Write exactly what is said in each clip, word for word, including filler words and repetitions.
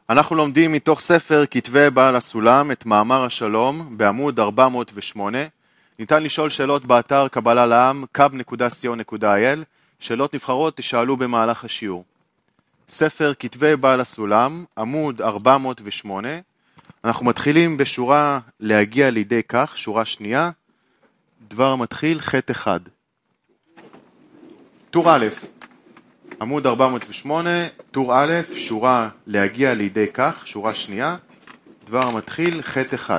אנחנו לומדים מתוך ספר כתבי בעל הסולם את מאמר השלום בעמוד ארבע מאות ושמונה. ניתן לשאול שאלות באתר קבלה לעם קאב נקודה סי או נקודה איי אל. שאלות נבחרות תשאלו במהלך השיעור. ספר כתבי בעל הסולם, עמוד ארבע מאות ושמונה. אנחנו מתחילים בשורה להגיע לידי כך, שורה שנייה. דבר מתחיל חטא אחד. טור א', עמוד ארבע מאות ושמונה, טור א', שורה להגיע לידי כך, שורה שנייה. דבר מתחיל חטא אחד.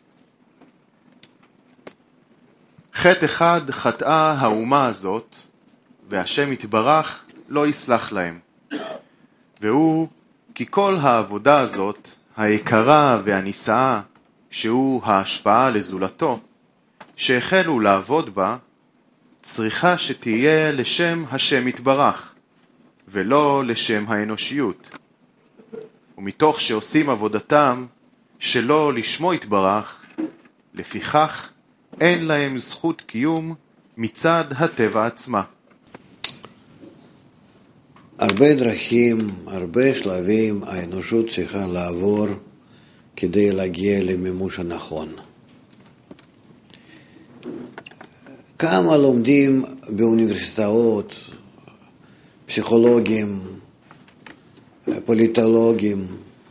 חטא אחד חטאה האומה הזאת, והשם יתברך לא יסלח להם. והוא כי כל העבודה הזאת, היקרה והנישאה, שהוא ההשפעה לזולתו, שהחלו לעבוד בה, צריכה שתהיה לשם השם יתברך, ולא לשם האנושיות. ומתוך שעושים עבודתם שלא לשמו יתברך, לפיכך אין להם זכות קיום מצד הטבע עצמה. הרבה דרכים, הרבה שלבים האנושות צריכה לעבור כדי להגיע למימוש הנכון. כמה לומדים באוניברסיטאות, פסיכולוגים, פוליטולוגים,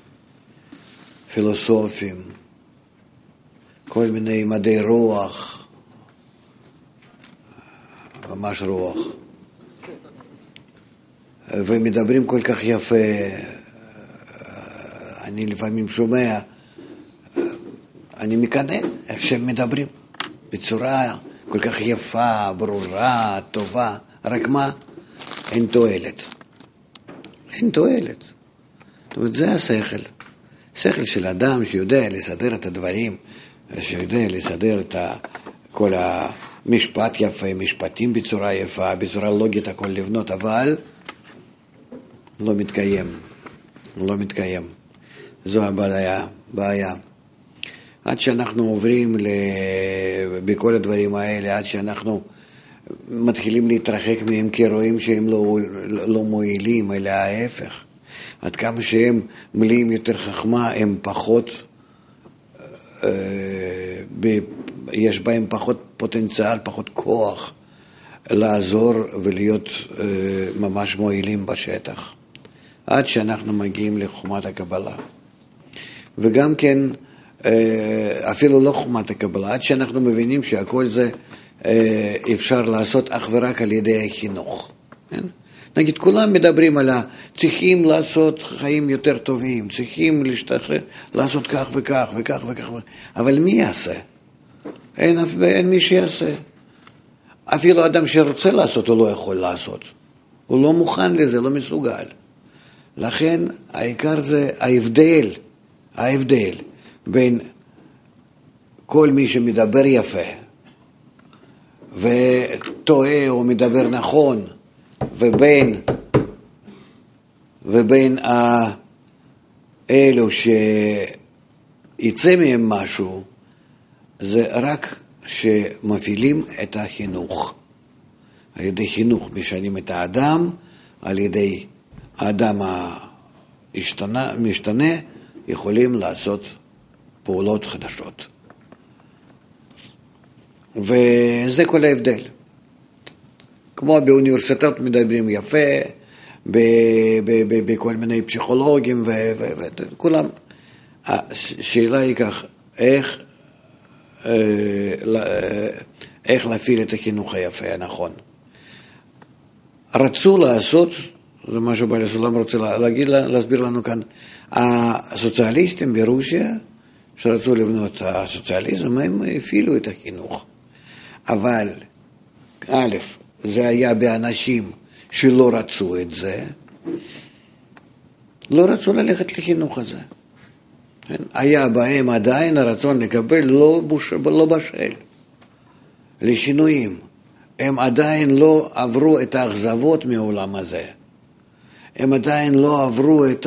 פילוסופים, כל מיני מדעי רוח, ממש רוח. ומדברים כל כך יפה, אני לפעמים שומע, אני מקנא איך שהם מדברים, בצורה כל כך יפה, ברורה, טובה, רק מה? אין תועלת. אין תועלת. זאת אומרת, זה השכל. שכל של אדם שיודע לסדר את הדברים, שיודע לסדר את כל המשפט יפה, משפטים בצורה יפה, בצורה לוגית הכל לבנות, אבל לא מתקיים. לא מתקיים. זו הבעיה. בעיה. עד שאנחנו עוברים בכל הדברים האלה, עד שאנחנו מתחילים להתרחק מהם כי רואים שהם לא, לא מועילים, אלא ההפך. עד כמה שהם מלאים יותר חכמה, הם פחות, אה, ב, יש בהם פחות פוטנציאל, פחות כוח לעזור ולהיות אה, ממש מועילים בשטח. עד שאנחנו מגיעים לחומת הקבלה. וגם כן, אפילו לא חומת הקבלה, עד שאנחנו מבינים שהכל זה אפשר לעשות אך ורק על ידי החינוך. כן? נגיד, כולם מדברים על צריכים לעשות חיים יותר טובים, צריכים להשתחרר, לעשות כך וכך וכך וכך, אבל מי יעשה? אין, אין מי שיעשה. אפילו אדם שרוצה לעשות, הוא לא יכול לעשות. הוא לא מוכן לזה, לא מסוגל. לכן העיקר זה ההבדל, ההבדל בין כל מי שמדבר יפה וטועה או מדבר נכון, ובין ובין אלו שיצא מהם משהו, זה רק שמפעילים את החינוך. על ידי חינוך משנים את האדם, על ידי האדם המשתנה יכולים לעשות פעולות חדשות. וזה כל ההבדל. כמו באוניברסיטאות מדברים יפה, בכל מיני פסיכולוגים וכולם. השאלה היא כך, איך, איך להפעיל את החינוך היפה הנכון. רצו לעשות, זה מה שבעל הסולם רוצה להגיד, להסביר לנו כאן, הסוציאליסטים ברוסיה, שרצו לבנות את הסוציאליזם, הם הפעילו את החינוך. אבל, א', זה היה באנשים שלא רצו את זה, לא רצו ללכת לחינוך הזה. היה בהם עדיין הרצון לקבל לא, בוש, לא בשל, לשינויים. הם עדיין לא עברו את האכזבות מהעולם הזה. הם עדיין לא עברו את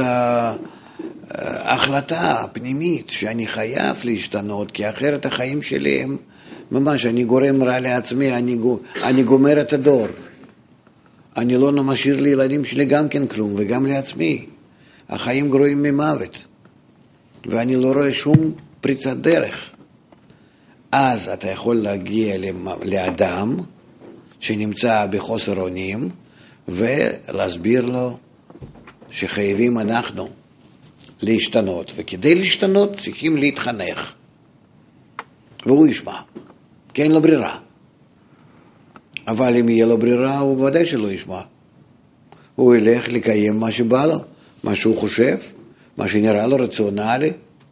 ההחלטה הפנימית שאני חייב להשתנות, כי אחרת החיים שלי הם ממש, אני גורם רע לעצמי, אני, אני גומר את הדור. אני לא משאיר לילדים שלי גם כן כלום, וגם לעצמי. החיים גרועים ממוות, ואני לא רואה שום פריצת דרך. אז אתה יכול להגיע לאדם שנמצא בחוסר אונים, ולהסביר לו שחייבים אנחנו להשתנות, וכדי להשתנות צריכים להתחנך. והוא ישמע, כי אין לו ברירה. אבל אם יהיה לו ברירה, הוא ודאי שלא ישמע. הוא ילך לקיים מה שבא לו, מה שהוא חושב, מה שנראה לו רציונלי.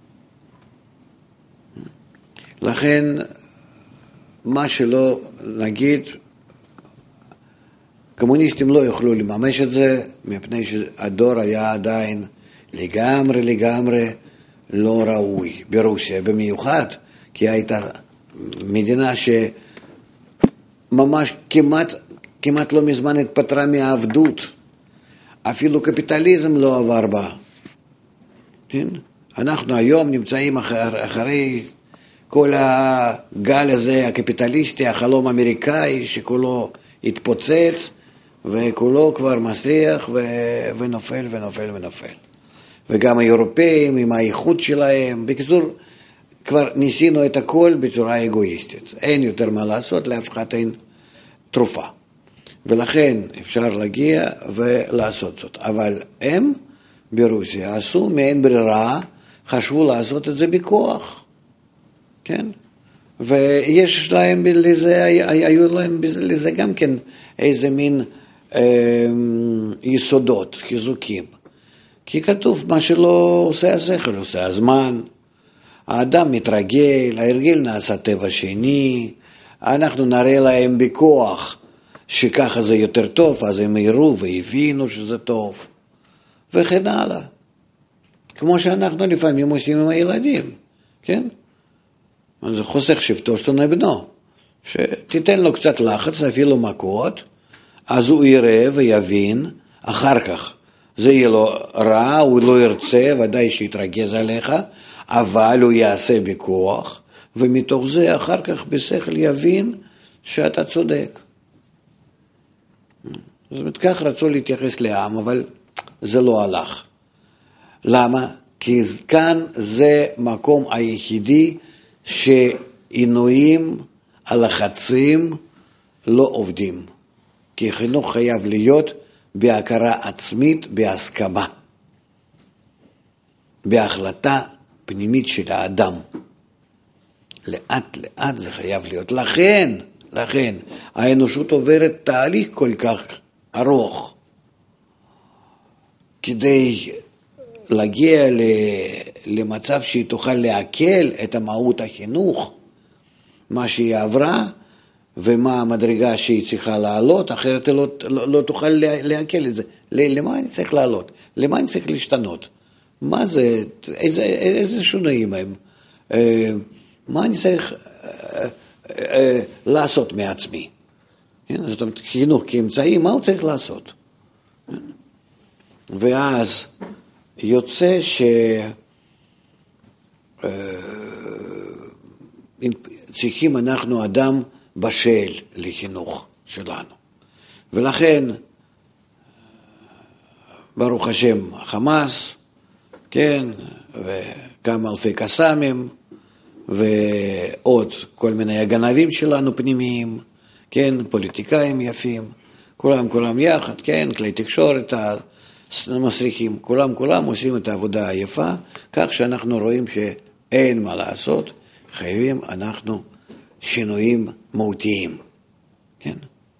לכן, מה שלא נגיד, קומוניסטים לא יוכלו לממש את זה, מפני שהדור היה עדיין לגמרי לגמרי לא ראוי ברוסיה, במיוחד, כי הייתה מדינה שממש כמעט, כמעט לא מזמן התפטרה מהעבדות, אפילו קפיטליזם לא עבר בה. כן? אנחנו היום נמצאים אחרי, אחרי כל הגל הזה הקפיטליסטי, החלום האמריקאי שכולו התפוצץ, וכולו כבר מסריח ו... ונופל ונופל ונופל. וגם האירופאים עם האיכות שלהם, בקיצור, כבר ניסינו את הכל בצורה אגואיסטית. אין יותר מה לעשות, לאף אחד אין תרופה. ולכן אפשר להגיע ולעשות זאת. אבל הם ברוסיה עשו מעין ברירה, חשבו לעשות את זה בכוח. כן? ויש להם לזה, היו להם לזה גם כן איזה מין אה, יסודות, חיזוקים. כי כתוב מה שלא עושה השכל, עושה הזמן. האדם מתרגל, ההרגל נעשה טבע שני, אנחנו נראה להם בכוח שככה זה יותר טוב, אז הם יראו והבינו שזה טוב, וכן הלאה. כמו שאנחנו לפעמים עושים עם הילדים, כן? זה חוסך שבטו שתונה בנו, שתיתן לו קצת לחץ, אפילו מכות, אז הוא יראה ויבין, אחר כך זה יהיה לו רע, הוא לא ירצה, ודאי שיתרגז עליך, אבל הוא יעשה בכוח, ומתוך זה אחר כך בשכל יבין שאתה צודק. זאת אומרת, כך רצו להתייחס לעם, אבל זה לא הלך. למה? כי כאן זה מקום היחידי שעינויים, הלחצים לא עובדים. כי חינוך חייב להיות בהכרה עצמית, בהסכמה, בהחלטה פנימית של האדם. לאט לאט זה חייב להיות. לכן, לכן, האנושות עוברת תהליך כל כך ארוך, כדי להגיע למצב שהיא תוכל להקל את המהות החינוך, מה שהיא עברה, ומה המדרגה שהיא צריכה לעלות, אחרת לא, לא, לא תוכל להקל את זה. למה אני צריך לעלות? למה אני צריך להשתנות? מה זה? איזה, איזה שונאים הם? מה אני צריך לעשות מעצמי? זאת אומרת, חינוך כאמצעי, מה הוא צריך לעשות? ואז יוצא שצריכים אנחנו אדם בשל לחינוך שלנו. ולכן, ברוך השם, חמאס, כן, וכמה אלפי קסאמים, ועוד כל מיני הגנבים שלנו פנימיים, כן, פוליטיקאים יפים, כולם, כולם יחד, כן, כלי תקשורת המסריחים, כולם, כולם עושים את העבודה היפה, כך שאנחנו רואים שאין מה לעשות, חייבים אנחנו שינויים מהותיים, כן?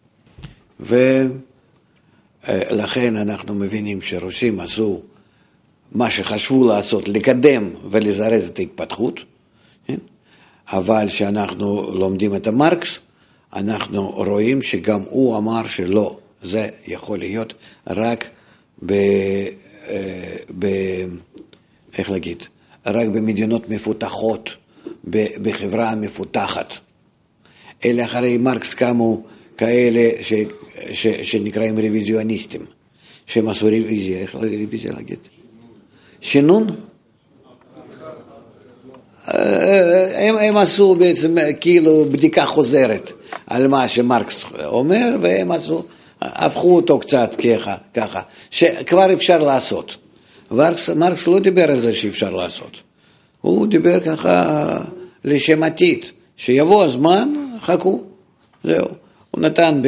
ולכן אנחנו מבינים שרוסים עשו מה שחשבו לעשות, לקדם ולזרז את ההתפתחות, כן? אבל שאנחנו לומדים את המרקס, אנחנו רואים שגם הוא אמר שלא, זה יכול להיות רק ב... ב... איך להגיד? רק במדינות מפותחות, בחברה מפותחת. אלה אחרי מרקס קמו כאלה ש... ש... שנקראים רוויזיוניסטים, שהם עשו רוויזיה, איך רוויזיה להגיד? שינון? הם, הם עשו בעצם כאילו בדיקה חוזרת על מה שמרקס אומר, והם עשו, הפכו אותו קצת ככה, ככה, שכבר אפשר לעשות. מרקס, מרקס לא דיבר על זה שאפשר לעשות. הוא דיבר ככה לשם עתיד, שיבוא הזמן, חכו, זהו. הוא נתן ב,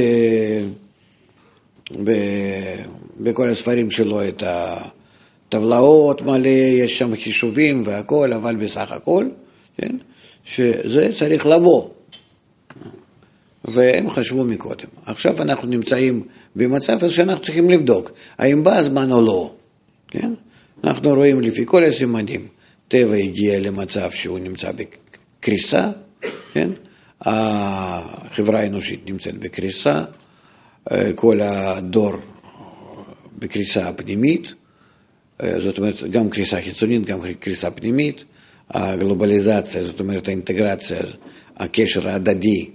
ב, בכל הספרים שלו את הטבלאות מלא, יש שם חישובים והכל, אבל בסך הכל, כן? שזה צריך לבוא. והם חשבו מקודם. עכשיו אנחנו נמצאים במצב שאנחנו צריכים לבדוק, האם בא הזמן או לא. כן? אנחנו רואים לפי כל הסימנים, טבע הגיע למצב שהוא נמצא בקריסה, כן? החברה האנושית נמצאת בקריסה, כל הדור בקריסה פנימית, זאת אומרת גם קריסה חיצונית, גם קריסה פנימית, הגלובליזציה, זאת אומרת האינטגרציה, הקשר ההדדי,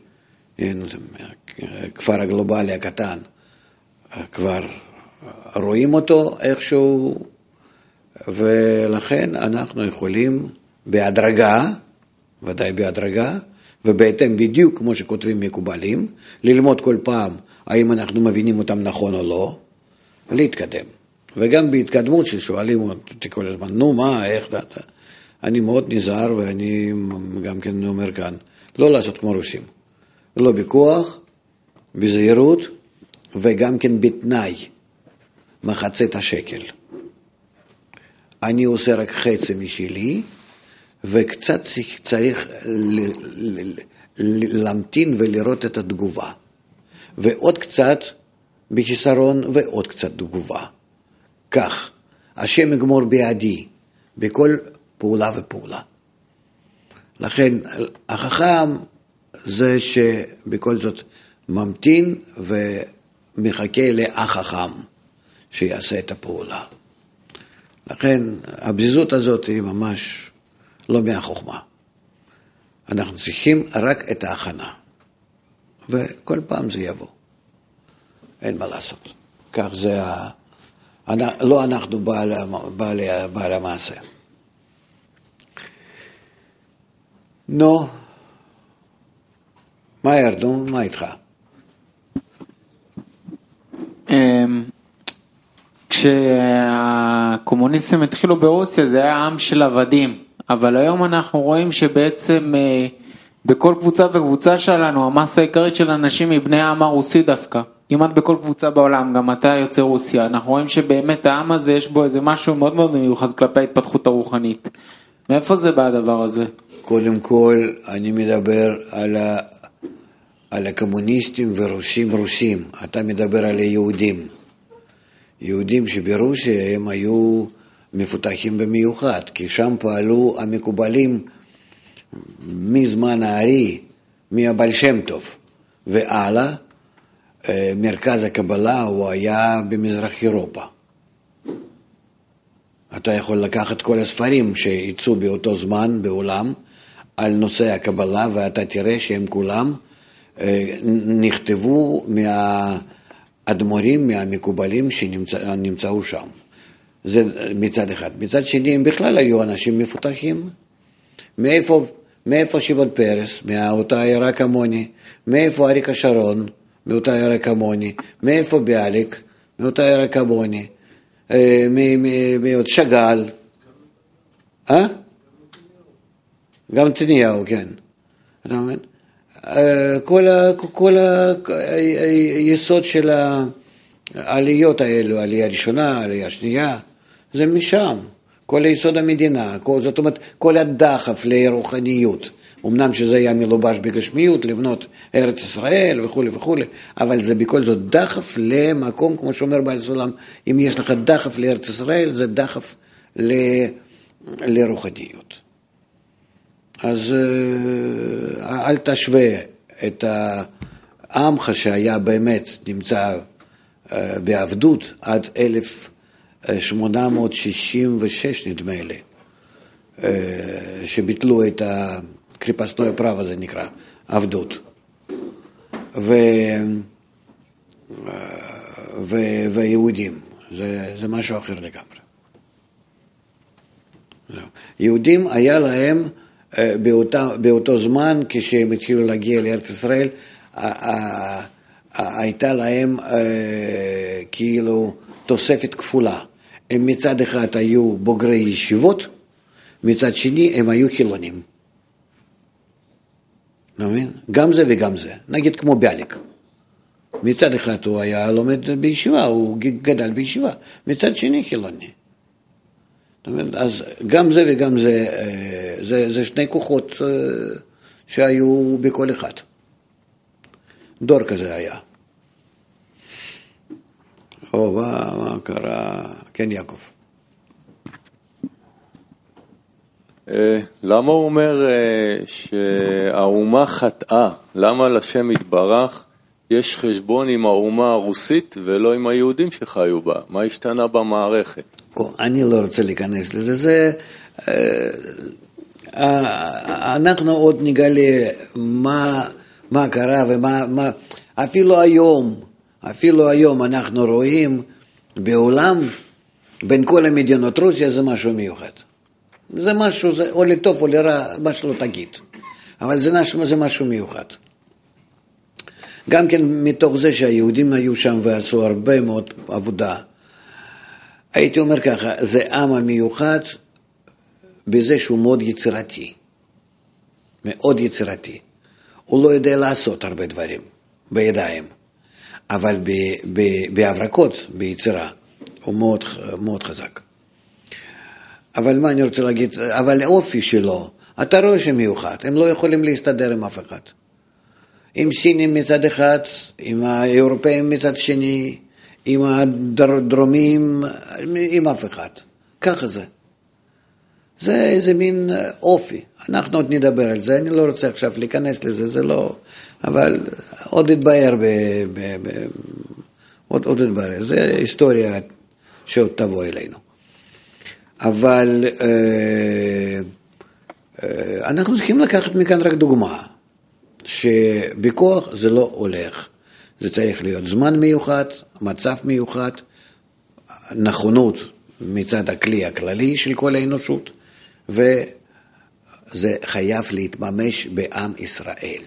הכפר הגלובלי הקטן, כבר רואים אותו איכשהו, ולכן אנחנו יכולים בהדרגה, ודאי בהדרגה, ובהתאם בדיוק כמו שכותבים מקובלים, ללמוד כל פעם האם אנחנו מבינים אותם נכון או לא, להתקדם. וגם בהתקדמות ששואלים אותי כל הזמן, נו מה, איך, אני מאוד נזהר ואני גם כן אומר כאן, לא לעשות כמו רוסים. לא בכוח, בזהירות, וגם כן בתנאי, מחצית השקל. אני עושה רק חצי משלי, וקצת צריך להמתין ולראות את התגובה. ועוד קצת בחיסרון ועוד קצת תגובה. כך, השם יגמור בידי, בכל פעולה ופעולה. לכן, החכם זה שבכל זאת ממתין ומחכה לחכם שיעשה את הפעולה. לכן, הבזיזות הזאת היא ממש לא מהחוכמה. אנחנו צריכים רק את ההכנה. וכל פעם זה יבוא. אין מה לעשות. כך זה, ה... לא אנחנו בעל, בעל, בעל המעשה. נו, מה ירדו? מה איתך? כשהקומוניסטים התחילו ברוסיה זה היה עם של עבדים, אבל היום אנחנו רואים שבעצם בכל קבוצה וקבוצה שלנו המסה העיקרית של אנשים היא בני העם הרוסי דווקא, כמעט בכל קבוצה בעולם, גם אתה יוצא רוסיה, אנחנו רואים שבאמת העם הזה יש בו איזה משהו מאוד מאוד מיוחד כלפי ההתפתחות הרוחנית. מאיפה זה בא הדבר הזה? קודם כל אני מדבר על ה... על הקומוניסטים ורוסים רוסים, אתה מדבר על היהודים. יהודים שברוסיה הם היו מפותחים במיוחד, כי שם פעלו המקובלים מזמן הארי, מהבעל שם טוב, והלאה, מרכז הקבלה הוא היה במזרח אירופה. אתה יכול לקחת כל הספרים שיצאו באותו זמן בעולם על נושא הקבלה, ואתה תראה שהם כולם נכתבו מהאדמו"רים, מהמקובלים שנמצאו שם. זה מצד אחד. מצד שני, הם בכלל היו אנשים מפותחים. מאיפה, מאיפה שמעון פרס? מאותה עיירה כמוני. מאיפה אריק השרון? מאותה עיירה כמוני. מאיפה ביאליק? מאותה עיירה כמוני. מעוד שגל. אה? גם תניהו, כן. אתה מבין? כל, כל היסוד של העליות האלו, העלייה הראשונה, העלייה השנייה, זה משם. כל היסוד המדינה, כל, זאת אומרת, כל הדחף לרוחניות. אמנם שזה היה מלובש בגשמיות, לבנות ארץ ישראל וכו' וכו', אבל זה בכל זאת דחף למקום, כמו שאומר בעל סולם, אם יש לך דחף לארץ ישראל, זה דחף ל, לרוחניות. אז אל תשווה את העמך שהיה באמת נמצא בעבדות עד אלף שמונה מאות שישים ושש נדמה לי, שביטלו את הקריפסנוי פרב הזה נקרא, עבדות. ו... ו... ויהודים, זה, זה משהו אחר לגמרי. יהודים היה להם באותה, באותו זמן, כשהם התחילו להגיע לארץ ישראל, הייתה להם כאילו תוספת כפולה. הם מצד אחד היו בוגרי ישיבות, מצד שני הם היו חילונים. נבין? גם זה וגם זה. נגיד כמו ביאליק. מצד אחד הוא היה לומד בישיבה, הוא גדל בישיבה. מצד שני חילוני. אז גם זה וגם זה, זה, זה שני כוחות שהיו בכל אחד. דור כזה היה. או, מה, מה קרה? כן, יעקב. למה הוא אומר שהאומה חטאה? למה לשם יתברך יש חשבון עם האומה הרוסית ולא עם היהודים שחיו בה? מה השתנה במערכת? אני לא רוצה להיכנס לזה. זה, אנחנו עוד נגלה מה, מה קרה ומה, מה, אפילו היום, אפילו היום אנחנו רואים בעולם, בין כל המדינות רוסיה זה משהו מיוחד. זה משהו, זה או לטוב או לרע, מה שלא תגיד. אבל זה, זה משהו מיוחד. גם כן מתוך זה שהיהודים היו שם ועשו הרבה מאוד עבודה. הייתי אומר ככה, זה עם המיוחד בזה שהוא מאוד יצירתי. מאוד יצירתי. הוא לא יודע לעשות הרבה דברים בידיים. אבל בהברקות, ביצירה, הוא מאוד, מאוד חזק. אבל מה אני רוצה להגיד? אבל האופי שלו, אתה רואה שמיוחד, הם לא יכולים להסתדר עם אף אחד. עם סינים מצד אחד, עם האירופאים מצד שני, עם הדרומים, עם אף אחד. ככה זה. זה איזה מין אופי. אנחנו עוד נדבר על זה, אני לא רוצה עכשיו להיכנס לזה, זה לא... אבל עוד יתבהר ב... ב, ב עוד, עוד יתבהר. זה היסטוריה שעוד תבוא אלינו. אבל אה, אה, אנחנו צריכים לקחת מכאן רק דוגמה, שבכוח זה לא הולך. זה צריך להיות זמן מיוחד, מצב מיוחד, נכונות מצד הכלי הכללי של כל האנושות, וזה חייב להתממש בעם ישראל.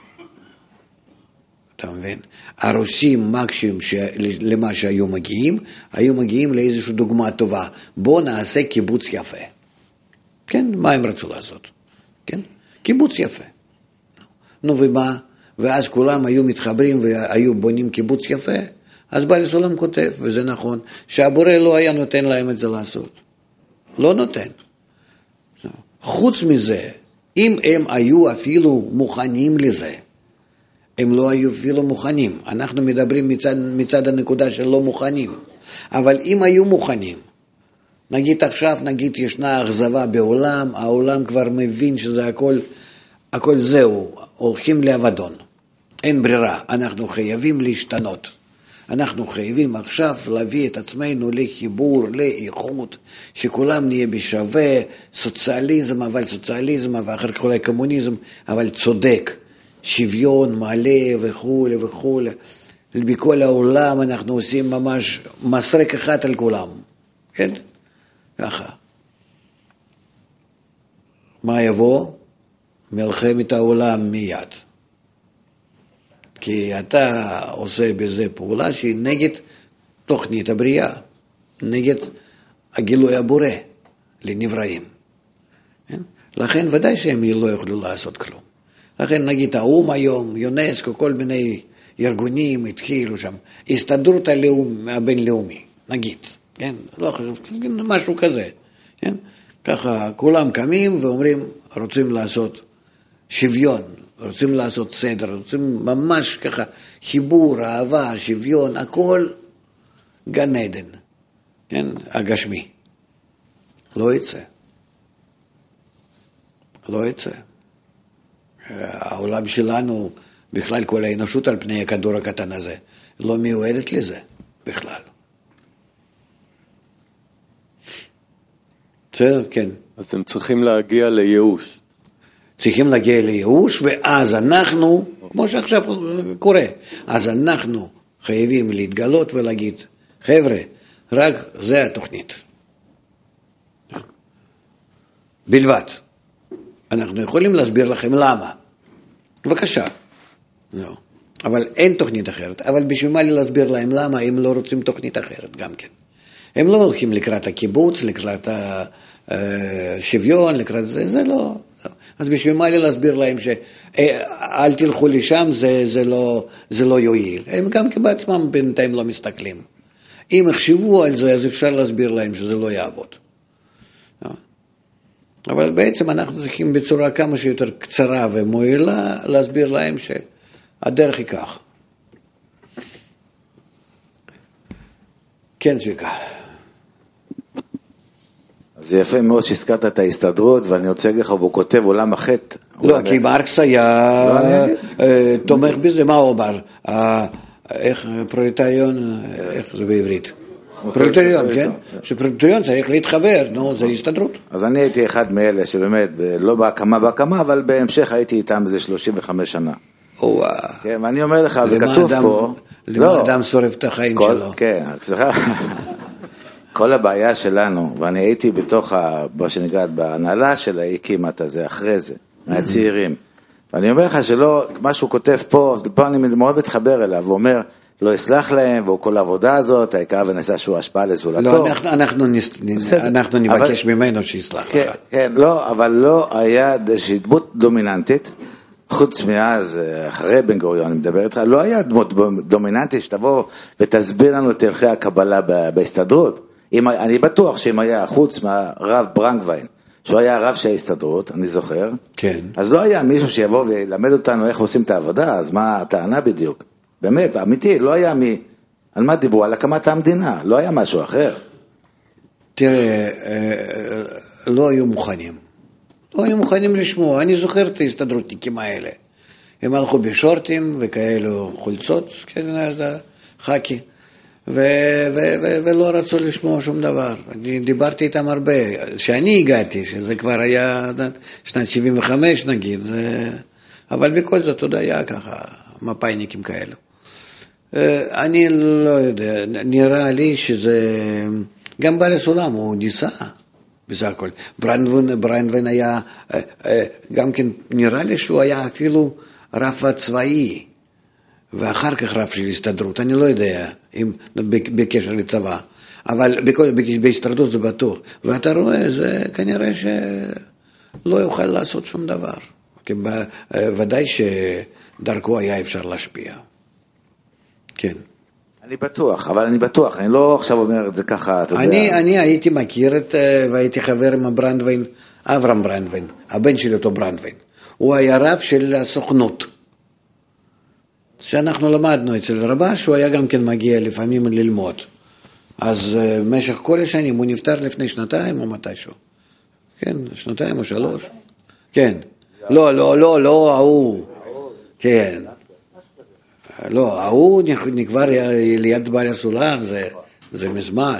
אתה מבין? הרוסים מקסימום למה שהיו מגיעים, היו מגיעים לאיזושהי דוגמה טובה. בוא נעשה קיבוץ יפה. כן? מה הם רצו לעשות? כן? קיבוץ יפה. נו ומה? ואז כולם היו מתחברים והיו בונים קיבוץ יפה. אז בעל הסולם כותב, וזה נכון, שהבורא לא היה נותן להם את זה לעשות. לא נותן. חוץ מזה, אם הם היו אפילו מוכנים לזה, הם לא היו אפילו מוכנים. אנחנו מדברים מצד, מצד הנקודה של לא מוכנים. אבל אם היו מוכנים, נגיד עכשיו, נגיד ישנה אכזבה בעולם, העולם כבר מבין שזה הכל, הכל זהו, הולכים לאבדון. אין ברירה, אנחנו חייבים להשתנות. אנחנו חייבים עכשיו להביא את עצמנו לחיבור, לאיכות, שכולם נהיה בשווה, סוציאליזם, אבל סוציאליזם, ואחר כך אולי קומוניזם, אבל צודק. שוויון מלא וכו' וכו'. בכל העולם אנחנו עושים ממש מסרק אחד על כולם. כן? ככה. מה יבוא? מלחמת העולם מיד. כי אתה עושה בזה פעולה שהיא נגד תוכנית הבריאה, נגד הגילוי הבורא לנבראים. כן? לכן ודאי שהם לא יוכלו לעשות כלום. לכן נגיד האום היום, יונסקו, כל מיני ארגונים התחילו שם, הסתדרות הלאום, הבינלאומי, נגיד, כן? לא חשוב, משהו כזה, כן? ככה כולם קמים ואומרים, רוצים לעשות שוויון, רוצים לעשות סדר, רוצים ממש ככה חיבור, אהבה, שוויון, הכל גן עדן, כן? הגשמי. לא יצא. לא יצא. העולם שלנו, בכלל כל האנושות על פני הכדור הקטן הזה, לא מיועדת לזה בכלל. בסדר? כן. אז הם צריכים להגיע לייאוש. צריכים להגיע לייאוש, ואז אנחנו, כמו שעכשיו קורה, אז אנחנו חייבים להתגלות ולהגיד, חבר'ה, רק זה התוכנית. בלבד. אנחנו יכולים להסביר לכם למה. בבקשה. לא. אבל אין תוכנית אחרת. אבל בשביל מה לי להסביר להם למה, הם לא רוצים תוכנית אחרת גם כן. הם לא הולכים לקראת הקיבוץ, לקראת השוויון, לקראת זה, זה לא. אז בשביל מה לי להסביר להם שאל תלכו לשם, זה, זה, לא, זה לא יועיל. הם גם בעצמם בינתיים לא מסתכלים. אם יחשבו על זה, אז אפשר להסביר להם שזה לא יעבוד. אבל בעצם אנחנו צריכים בצורה כמה שיותר קצרה ומועילה להסביר להם שהדרך היא כך. כן, צביקה. זה יפה מאוד שהזכרת את ההסתדרות, ואני רוצה להגיד לך, והוא כותב עולם החטא. לא, כי מרקס היה תומך בזה, מה הוא אמר? איך פרולטריון, איך זה בעברית? פרולטריון, כן? שפרולטריון צריך להתחבר, נו, זה הסתדרות. אז אני הייתי אחד מאלה שבאמת, לא בהקמה בהקמה, אבל בהמשך הייתי איתם איזה שלושים וחמש שנה. כן, ואני אומר לך, וכתוב פה... למה אדם שורף את החיים שלו? כן, סליחה. כל הבעיה שלנו, ואני הייתי בתוך, מה שנקרא, בהנהלה של ההקימת הזה, אחרי זה, מהצעירים. ואני אומר לך שלא, מה שהוא כותב פה, פה אני מאוד מתחבר אליו, הוא אומר, לא יסלח להם, והוא כל העבודה הזאת, העיקר ונעשה שהוא השפעה לזולתו. לא, אנחנו נבקש ממנו שיסלח. כן, כן, לא, אבל לא היה איזושהי דמות דומיננטית, חוץ מאז, אחרי בן גוריון, אני מדבר איתך, לא היה דמות דומיננטית שתבוא ותסביר לנו את הלכי הקבלה בהסתדרות. אני בטוח שאם היה חוץ מהרב ברנגווין, שהוא היה הרב של ההסתדרות, אני זוכר, כן. אז לא היה מישהו שיבוא ולמד אותנו איך עושים את העבודה, אז מה הטענה בדיוק? באמת, אמיתי, לא היה מי, על מה דיברו? על הקמת המדינה, לא היה משהו אחר. תראה, לא היו מוכנים. לא היו מוכנים לשמוע. אני זוכר את ההסתדרותניקים האלה. הם הלכו בשורטים וכאלו חולצות, כן, זה חכי. ו- ו- ו- ולא רצו לשמוע שום דבר. אני דיברתי איתם הרבה. שאני הגעתי, שזה כבר היה שנת שבעים וחמש נגיד, זה... אבל בכל זאת עוד היה ככה, מפאיניקים כאלו. אני לא יודע, נראה לי שזה... גם בעל הסולם הוא ניסה, בסך הכל. ברנדווין, ברנדווין היה, גם כן נראה לי שהוא היה אפילו רב הצבאי. ואחר כך רב של הסתדרות, אני לא יודע אם בקשר לצבא, אבל בהסתדרות זה בטוח. ואתה רואה, זה כנראה שלא יוכל לעשות שום דבר. ודאי שדרכו היה אפשר להשפיע. כן. אני בטוח, אבל אני בטוח, אני לא עכשיו אומר את זה ככה, אתה יודע. אני, אני הייתי מכיר את, והייתי חבר עם הברנדווין, אברהם ברנדווין, הבן שלי אותו ברנדווין. הוא היה רב של הסוכנות. שאנחנו למדנו אצל רבש, הוא היה גם כן מגיע לפעמים ללמוד. אז במשך כל השנים, הוא נפטר לפני שנתיים או מתישהו. כן, שנתיים או שלוש. כן. לא, לא, לא, לא, ההוא. כן. לא, ההוא נקבר ליד בעל הסולם, זה, זה מזמן.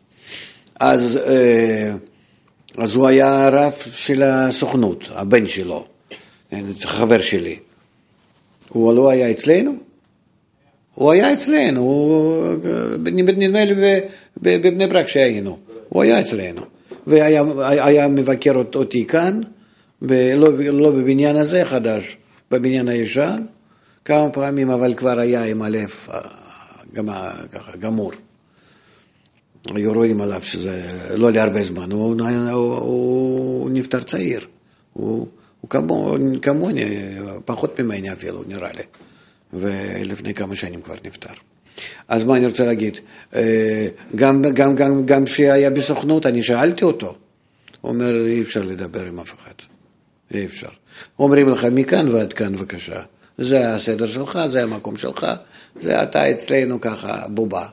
אז, אז הוא היה רב של הסוכנות, הבן שלו, חבר שלי. הוא לא היה אצלנו? הוא היה אצלנו, הוא, נדמה לי בבני ברק שהיינו, הוא היה אצלנו, והיה היה מבקר אותי כאן, ב, לא, לא בבניין הזה חדש, בבניין הישן, כמה פעמים, אבל כבר היה עם הלב גם, ככה, גמור. היו רואים עליו שזה לא להרבה זמן, הוא, הוא, הוא נפטר צעיר, הוא... הוא כמוני, כמוני, פחות ממני אפילו, נראה לי. ולפני כמה שנים כבר נפטר. אז מה אני רוצה להגיד? גם, גם, גם, גם שהיה בסוכנות, אני שאלתי אותו. הוא אומר, אי אפשר לדבר עם אף אחד. אי אפשר. אומרים לך, מכאן ועד כאן, בבקשה. זה הסדר שלך, זה המקום שלך. זה אתה אצלנו ככה, בובה.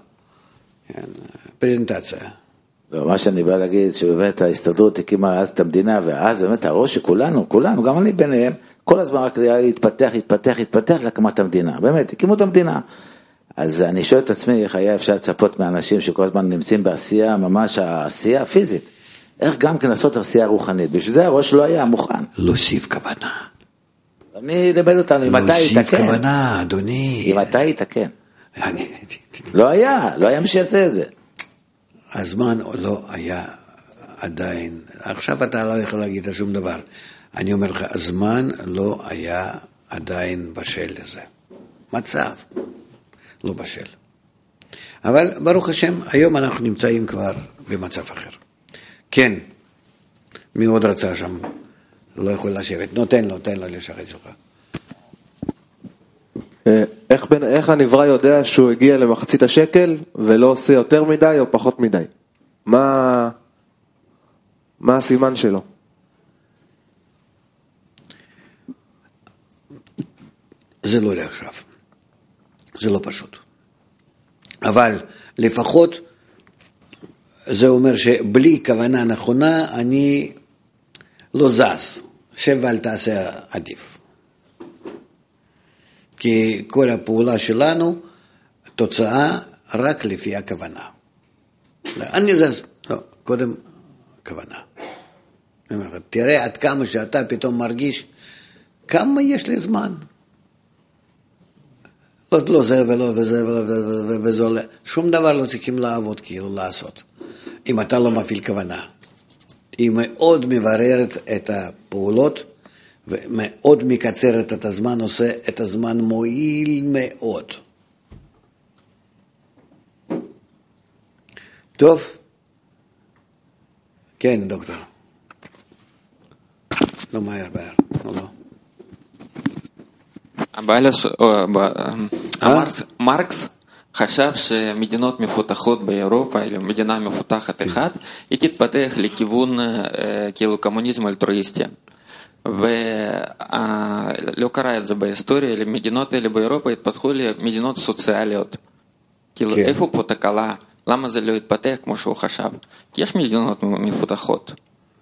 פרזנטציה. לא, מה שאני בא להגיד, שבאמת ההסתדרות הקימה אז את המדינה, ואז באמת הראש שכולנו, כולנו, גם אני ביניהם, כל הזמן רק להתפתח, להתפתח, להתפתח להקמת המדינה. באמת, הקימו את המדינה. אז אני שואל את עצמי, איך היה אפשר לצפות מאנשים שכל הזמן נמצאים בעשייה, ממש העשייה הפיזית. איך גם כן לעשות עשייה רוחנית? בשביל זה הראש לא היה מוכן. להוסיף כוונה. מי לבד אותנו, אם אתה היית כן. להוסיף כוונה, אדוני. אם אתה היית כן. לא היה, לא היה מי שיעשה את זה. הזמן לא היה עדיין, עכשיו אתה לא יכול להגיד שום דבר. אני אומר לך, הזמן לא היה עדיין בשל לזה. מצב לא בשל. אבל ברוך השם, היום אנחנו נמצאים כבר במצב אחר. כן, מי עוד רצה שם? לא יכול לשבת. נותן לו, תן לו לשחט שלך. איך, בין, איך הנברא יודע שהוא הגיע למחצית השקל ולא עושה יותר מדי או פחות מדי? מה, מה הסימן שלו? זה לא לעכשיו. זה לא פשוט. אבל לפחות זה אומר שבלי כוונה נכונה אני לא זז. שב ואל תעשה עדיף. כי כל הפעולה שלנו תוצאה רק לפי הכוונה. אני זז. לא, קודם כוונה. תראה עד כמה שאתה פתאום מרגיש כמה יש לי זמן. לא, לא זה ולא וזה ולא וזה עולה. שום דבר לא צריכים לעבוד, כאילו לעשות. אם אתה לא מפעיל כוונה. היא מאוד מבררת את הפעולות, ומאוד מקצרת את הזמן, עושה את הזמן מועיל מאוד. טוב? כן, דוקטור. לא מהר, מהר. לא, לא. מרקס חשב שמדינות מפותחות באירופה, או מדינה מפותחת אחת, היא תתפתח לכיוון כאילו קומוניזם אלטרואיסטי. ולא קרה את זה בהיסטוריה, למדינות האלה באירופה התפתחו למדינות סוציאליות. כאילו, איפה פה תקלה? למה זה לא התפתח כמו שהוא חשב? כי יש מדינות מפותחות.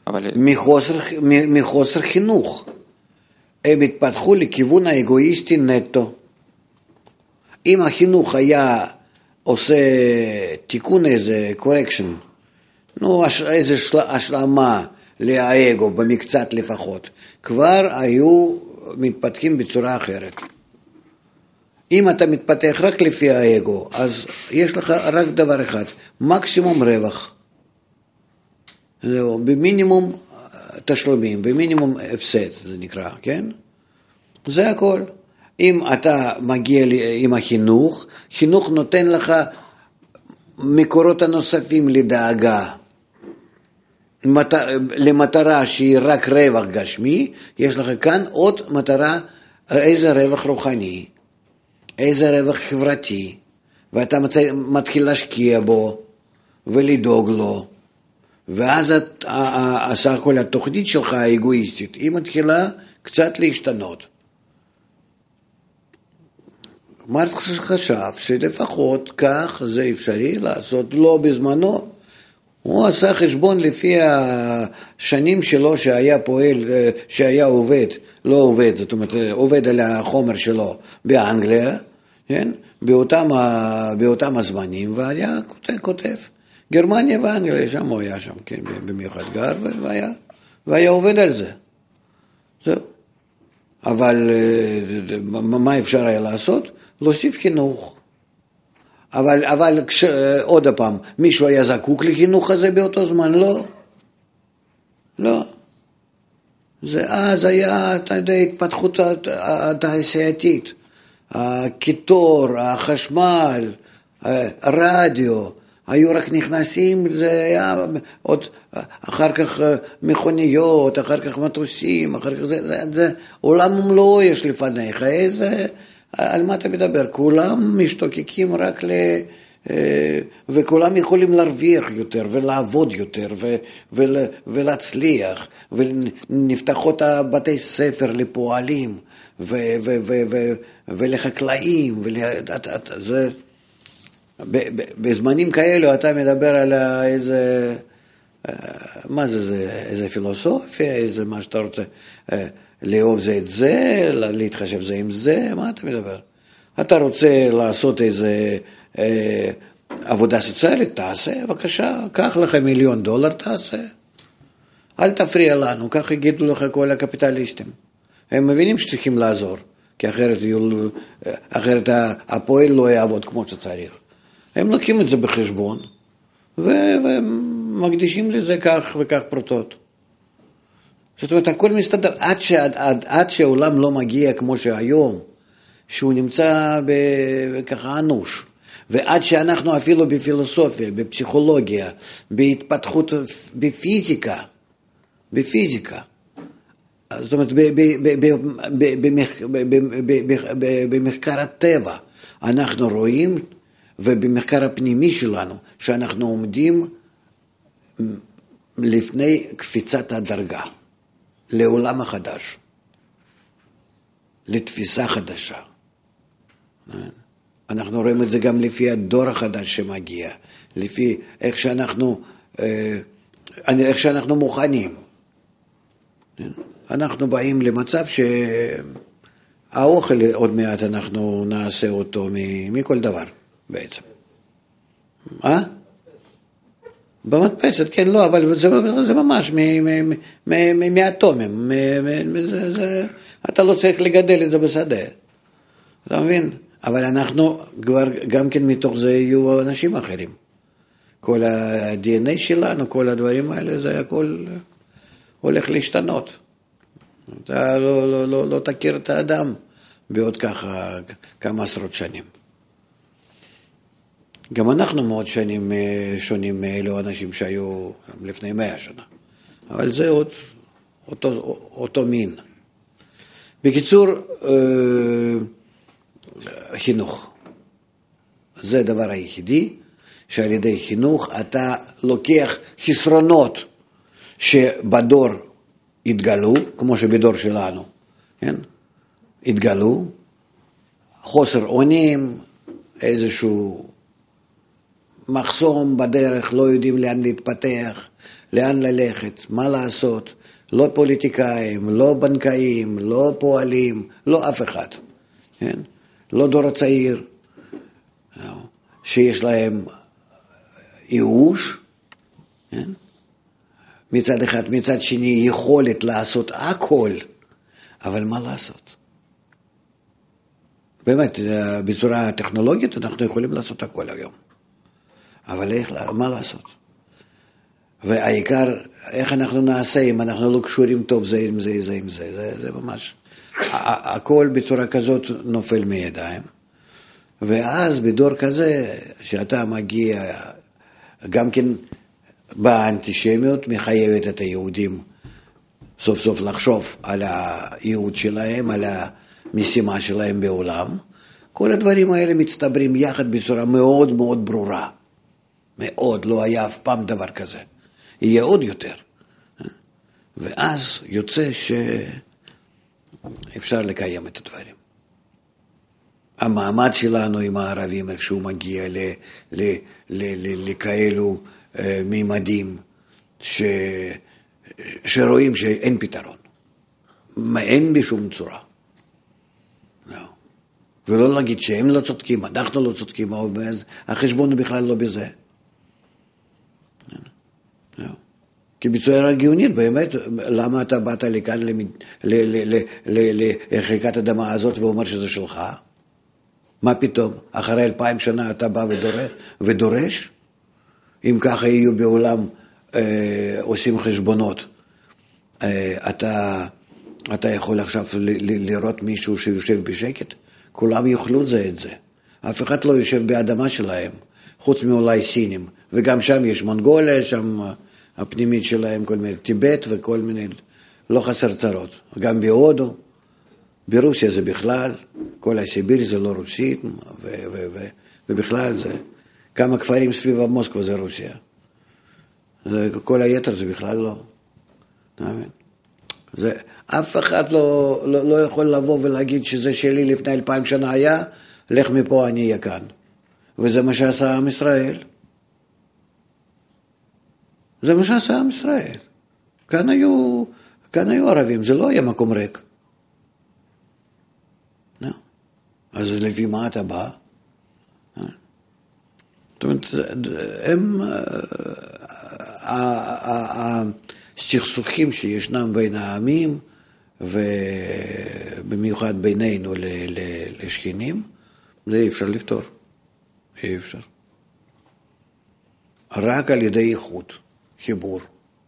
מחוסר חינוך. הם התפתחו לכיוון האגואיסטי נטו. אם החינוך היה עושה תיקון איזה קורקשן, נו, איזה השלמה לאגו, במקצת לפחות, כבר היו מתפתחים בצורה אחרת. אם אתה מתפתח רק לפי האגו, אז יש לך רק דבר אחד, מקסימום רווח. זהו, במינימום תשלומים, במינימום הפסד, זה נקרא, כן? זה הכל. אם אתה מגיע עם החינוך, חינוך נותן לך מקורות הנוספים לדאגה. למטרה שהיא רק רווח גשמי, יש לך כאן עוד מטרה, איזה רווח רוחני, איזה רווח חברתי, ואתה מתחיל להשקיע בו ולדאוג לו, ואז הסך הכל התוכנית שלך האגואיסטית, היא מתחילה קצת להשתנות. מרקס חשב שלפחות כך זה אפשרי לעשות, לא בזמנו. הוא עשה חשבון לפי השנים שלו שהיה פועל, שהיה עובד, לא עובד, זאת אומרת, עובד על החומר שלו באנגליה, כן? באותם, באותם הזמנים, והיה כותב, כותב. גרמניה ואנגליה, שם הוא היה שם, כן, במיוחד גר, והיה, והיה עובד על זה. זהו. אבל מה אפשר היה לעשות? להוסיף חינוך. אבל, אבל כש, עוד פעם, מישהו היה זקוק לחינוך הזה באותו זמן? לא. לא. זה אז היה, אתה יודע, התפתחות התעשייתית. הקיטור, החשמל, הרדיו, היו רק נכנסים, זה היה עוד, אחר כך מכוניות, אחר כך מטוסים, אחר כך זה, זה, זה עולם ומלואו יש לפניך, איזה, על מה אתה מדבר? כולם משתוקקים רק ל... וכולם יכולים להרוויח יותר ולעבוד יותר ו... ול... ולהצליח, ונפתחות בתי ספר לפועלים ו... ו... ו... ו... ולחקלאים, ול... זה... בזמנים כאלו אתה מדבר על איזה, מה זה, זה איזה פילוסופיה, איזה מה שאתה רוצה, לאהוב זה את זה, להתחשב זה עם זה, מה אתה מדבר? אתה רוצה לעשות איזה אה, עבודה סוציאלית, תעשה, בבקשה, קח לך מיליון דולר, תעשה. אל תפריע לנו, כך יגידו לך כל הקפיטליסטים. הם מבינים שצריכים לעזור, כי אחרת, יהיו, אחרת הפועל לא יעבוד כמו שצריך. הם לוקחים את זה בחשבון, ומקדישים לזה כך וכך פרוטות. זאת אומרת, הכל מסתדר, עד, שעד, עד, עד שהעולם לא מגיע כמו שהיום, שהוא נמצא ככה אנוש, ועד שאנחנו אפילו בפילוסופיה, בפסיכולוגיה, בהתפתחות, בפיזיקה, בפיזיקה, זאת אומרת, במחקר הטבע, אנחנו רואים, ובמחקר הפנימי שלנו, שאנחנו עומדים לפני קפיצת הדרגה, לעולם החדש, לתפיסה חדשה. אנחנו רואים את זה גם לפי הדור החדש שמגיע, לפי איך שאנחנו, איך שאנחנו מוכנים. אנחנו באים למצב שהאוכל עוד מעט אנחנו נעשה אותו מכל דבר בעצם. אה? במדפסת, כן, לא, אבל זה, זה ממש מאטומים. אתה לא צריך לגדל את זה בשדה. אתה מבין? אבל אנחנו כבר גם כן מתוך זה יהיו אנשים אחרים. כל ה-די אן איי שלנו, כל הדברים האלה, זה הכל הולך להשתנות. אתה לא, לא, לא, לא תכיר את האדם בעוד ככה כמה עשרות שנים. גם אנחנו מאוד שנים שונים מאלו אנשים שהיו לפני מאה שנה. אבל זה עוד אותו, אותו מין. בקיצור, חינוך. זה הדבר היחידי שעל ידי חינוך אתה לוקח חסרונות שבדור התגלו, כמו שבדור שלנו, כן? התגלו, חוסר אונים, איזשהו מחסום בדרך, לא יודעים לאן להתפתח, לאן ללכת, מה לעשות, לא פוליטיקאים, לא בנקאים, לא פועלים, לא אף אחד, כן? לא דור הצעיר, שיש להם ייאוש, כן? מצד אחד, מצד שני יכולת לעשות הכל, אבל מה לעשות? באמת, בצורה טכנולוגית אנחנו יכולים לעשות הכל היום. אבל איך, מה לעשות? והעיקר, איך אנחנו נעשה אם אנחנו לא קשורים טוב זה עם זה, זה עם זה, זה, זה ממש, הכל בצורה כזאת נופל מידיים. ואז בדור כזה, שאתה מגיע, גם כן באנטישמיות מחייבת את היהודים סוף סוף לחשוב על הייעוד שלהם, על המשימה שלהם בעולם. כל הדברים האלה מצטברים יחד בצורה מאוד מאוד ברורה. מאוד, לא היה אף פעם דבר כזה. יהיה עוד יותר. ואז יוצא שאפשר לקיים את הדברים. המעמד שלנו עם הערבים, איך שהוא מגיע ל, ל, ל, ל, לכאלו אה, מימדים ש, שרואים שאין פתרון. אין בשום צורה. לא. ולא להגיד שהם לא צודקים, אנחנו לא צודקים, החשבון הוא בכלל לא בזה. לא. כי בצורה הגיונית, באמת, למה אתה באת לכאן לחלקת אדמה הזאת ואומר שזה שלך? מה פתאום? אחרי אלפיים שנה אתה בא ודורש, ודורש? אם ככה יהיו בעולם אה, עושים חשבונות, אה, אתה, אתה יכול עכשיו ל- ל- לראות מישהו שיושב בשקט? כולם יאכלו זה את זה. אף אחד לא יושב באדמה שלהם, חוץ מאולי סינים. וגם שם יש מונגוליה, שם הפנימית שלהם, כל מיני טיבט וכל מיני, לא חסר צרות. גם בהודו, ברוסיה זה בכלל, כל הסיביר זה לא רוסית, ו- ו- ו- ובכלל זה, כמה כפרים סביב מוסקבה זה רוסיה. זה, כל היתר זה בכלל לא. זה, אף אחד לא, לא, לא יכול לבוא ולהגיד שזה שלי לפני אלפיים שנה היה, לך מפה אני אהיה כאן. וזה מה שעשה עם ישראל. זה מה שעשה עם ישראל. כאן היו, כאן היו ערבים, זה לא היה מקום ריק. לא. אז לפי מה אתה בא? זאת אומרת, הם, הסכסוכים שישנם בין העמים, ובמיוחד בינינו לשכנים, זה אי אפשר לפתור. אי אפשר. רק על ידי איכות, חיבור.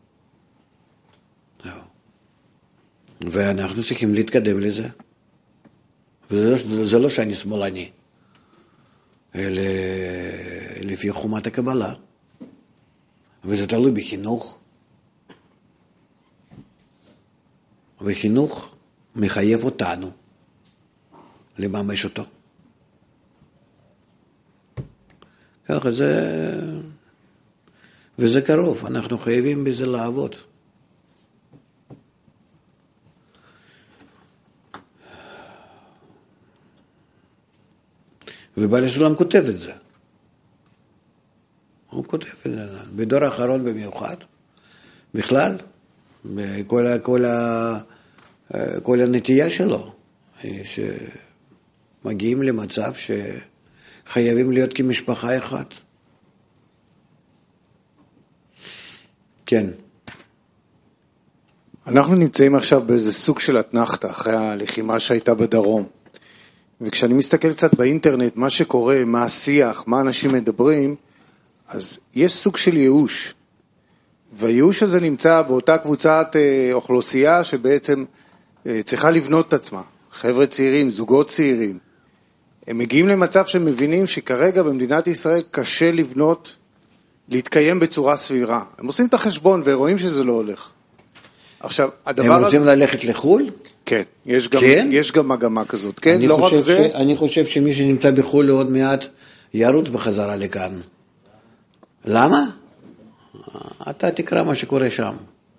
ואנחנו צריכים להתקדם לזה. וזה זה לא שאני שמאלני. לפי חומת הקבלה, וזה תלוי בחינוך, וחינוך מחייב אותנו לממש אותו. ככה זה, וזה קרוב, אנחנו חייבים בזה לעבוד. ובעל הסולם כותב את זה. הוא כותב את זה, בדור האחרון במיוחד, בכלל, בכל כל ה, כל הנטייה שלו, שמגיעים למצב שחייבים להיות כמשפחה אחת. כן. אנחנו נמצאים עכשיו באיזה סוג של התנחתה אחרי הלחימה שהייתה בדרום. וכשאני מסתכל קצת באינטרנט, מה שקורה, מה השיח, מה אנשים מדברים, אז יש סוג של ייאוש. והייאוש הזה נמצא באותה קבוצת אוכלוסייה שבעצם צריכה לבנות את עצמה. חבר'ה צעירים, זוגות צעירים. הם מגיעים למצב שהם מבינים שכרגע במדינת ישראל קשה לבנות, להתקיים בצורה סבירה. הם עושים את החשבון ורואים שזה לא הולך. עכשיו, הדבר הם רוצים הזה... ללכת לחול? כן, יש גם, כן? יש גם מגמה כזאת, כן? לא רק ש... זה... אני חושב שמי שנמצא בחול עוד מעט ירוץ בחזרה לכאן. למה? אתה תקרא מה שקורה שם.